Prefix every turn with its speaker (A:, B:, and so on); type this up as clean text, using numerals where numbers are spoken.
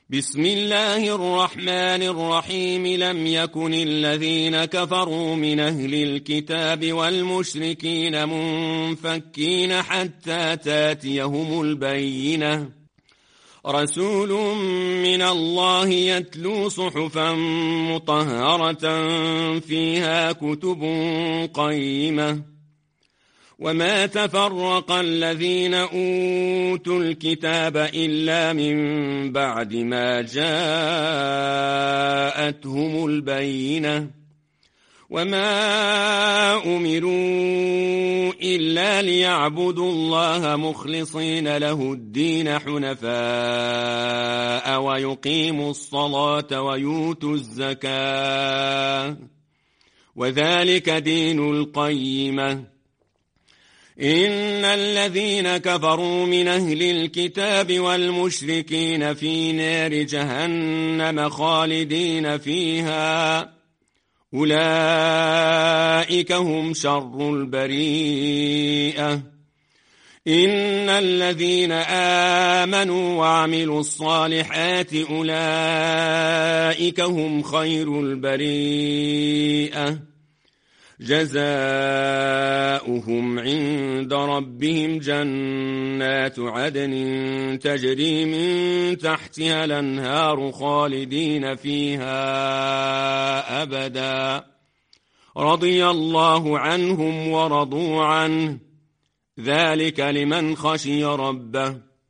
A: بسم الله الرحمن الرحيم. لم يكن الذين كفروا من أهل الكتاب والمشركين منفكين حتى تاتيهم البينة. رسول من الله يتلو صحفا مطهرة فيها كتب قيمة. وما تفرق الذين أوتوا الكتاب إلا من بعد ما جاءتهم البينة. وما أمروا إلا ليعبدوا الله مخلصين له الدين حنفاء ويقيموا الصلاة ويؤتوا الزكاة وذلك دين القيمة. إن الذين كفروا من أهل الكتاب والمشركين في نار جهنم خالدين فيها أولئك هم شر البريئة. إن الذين آمنوا وعملوا الصالحات أولئك هم خير البريئة. جزاؤهم عند ربهم جنات عدن تجري من تحتها الأنهار خالدين فيها أبدا. رضي الله عنهم ورضوا عنه ذلك لمن خشي ربه.